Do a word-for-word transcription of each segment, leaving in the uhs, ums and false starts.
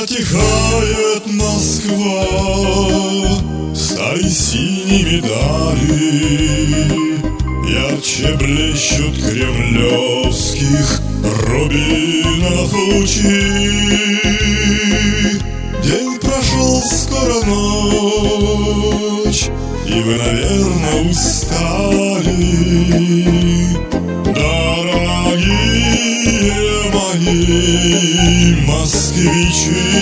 Затихает Москва, стали синими дали, ярче блещут кремлевских рубинов лучи. День прошел, скоро ночь, и вы, наверное, устали, дорогие мои москвичи.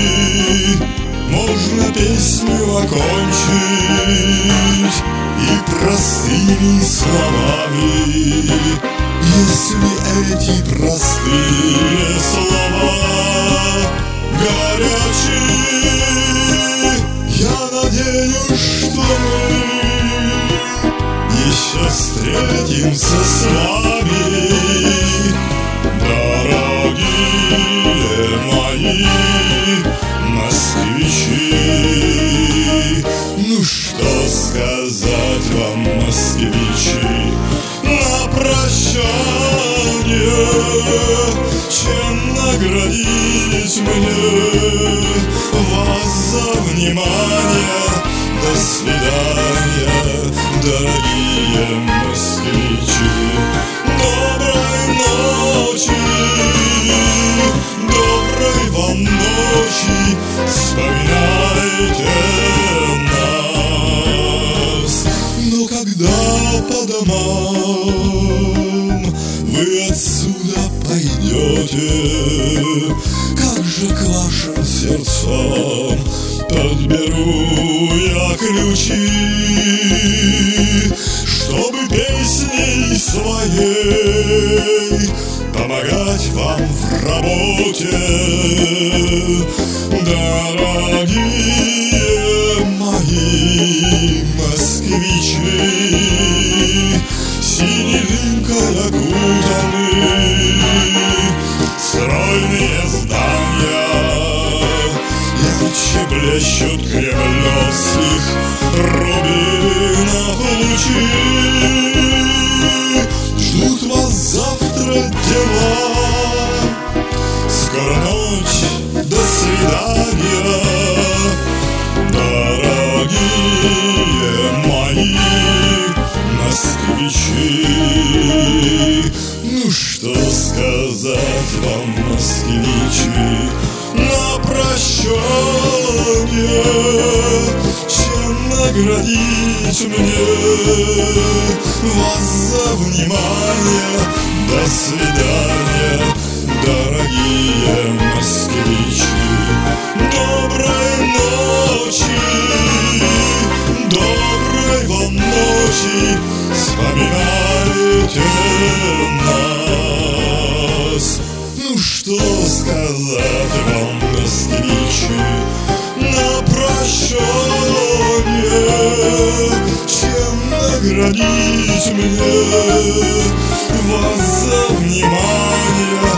Можно песню окончить и простыми словами, если эти простые слова горячие. Я надеюсь, что мы еще встретимся с вами, дорогие мои москвичи. Ну что сказать вам, москвичи, на прощание, чем наградить мне вас за внимание? До свидания, дорогие москвичи. Доброй ночи, доброй вам ночи, вспоминайте нас. Но когда по домам вы отсюда пойдете, как же к вашим сердцам подберу я ключи, чтобы песней своей помогать вам в работе, дорогие мои москвичи. Синей дымкой окутаны стройные здания, ярче блещут кремлевских рубинов лучи. Ждут вас завтра дела, скоро ночь, до свидания, дорогие мои москвичи. Ну что сказать вам, москвичи, на прощание, чем наградить мне вас за внимание? До свидания, дорогие москвичи. Доброй ночи, доброй вам ночи, вспоминайте нас. Ну что сказать вам, москвичи, на прощание, чем наградить мне вас за внимание?